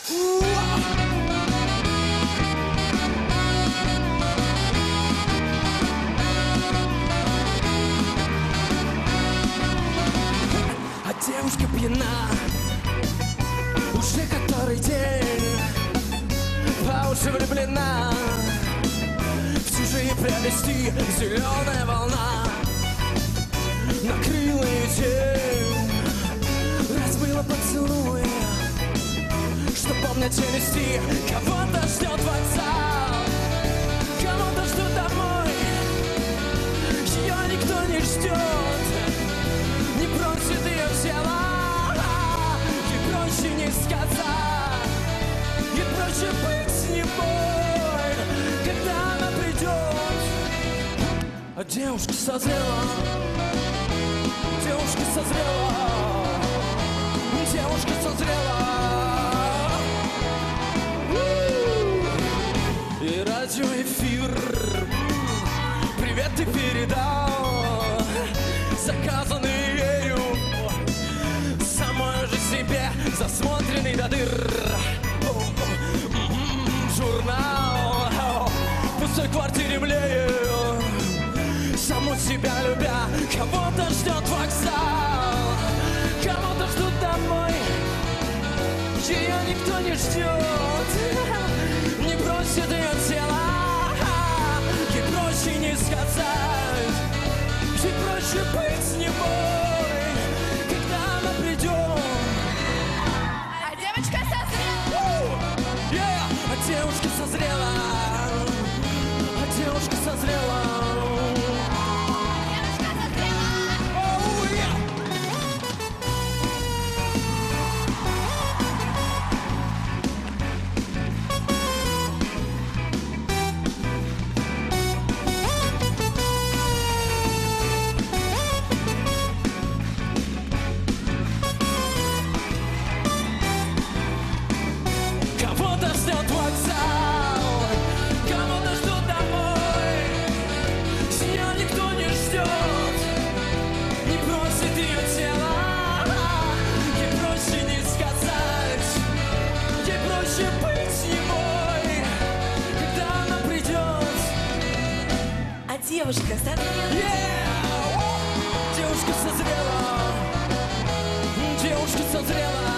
А девушка пьяна уже который день, по уши влюблена. В чужие прелести зеленая волна накрыла ее день, разбила поцелуй, что помнят челюсти. Кого-то ждет вокзал, кого-то ждет домой. Ее никто не ждет, не просит ее в тела. Ей проще не сказать, ей проще быть с немой, когда она придет. А девушка созрела, девушка созрела, девушка созрела. И радиоэфир привет ты передал, заказанный ею, самой же себе засмотренный до дыр. Журнал в пустой квартире млею, саму себя любя. Кого-то ждет вокзал, кого-то ждут домой. Ее никто не ждет, не просит ее тела. Ей проще не сказать, ей проще быть с немой, когда она придет. А девочка созрела. А девушка созрела, а девушка созрела. Кого-то ждет вокзал, кого-то ждут домой. Ее никто не ждет, не просит ее тела. Ей проще не сказать, ей проще быть с немой, когда она придет. А девушка созрела. Девушка созрела, девушка созрела.